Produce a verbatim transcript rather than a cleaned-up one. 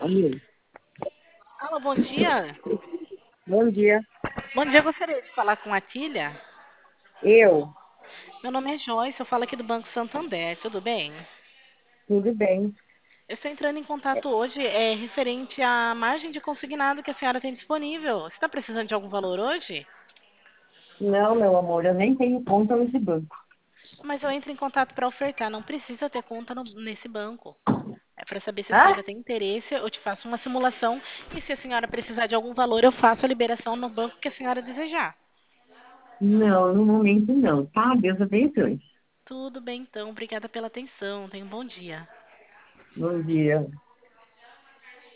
Amigo, Alô, bom dia. bom dia. Bom dia, eu gostaria de falar com a Tília. Eu, Meu nome é Joyce, eu falo aqui do Banco Santander, tudo bem? tudo bem? Eu estou entrando em contato hoje é, referente à margem de consignado que a senhora tem disponível. Você está precisando de algum valor hoje? Não, meu amor, eu nem tenho conta nesse banco. Mas eu entro em contato para ofertar, não precisa ter conta no- nesse banco. É para saber se a Ah? senhora tem interesse, eu te faço uma simulação e se a senhora precisar de algum valor, eu faço a liberação no banco que a senhora desejar. Não, no momento não, tá? Deus abençoe. Tudo bem então, obrigada pela atenção, tenha um bom dia. Bom dia.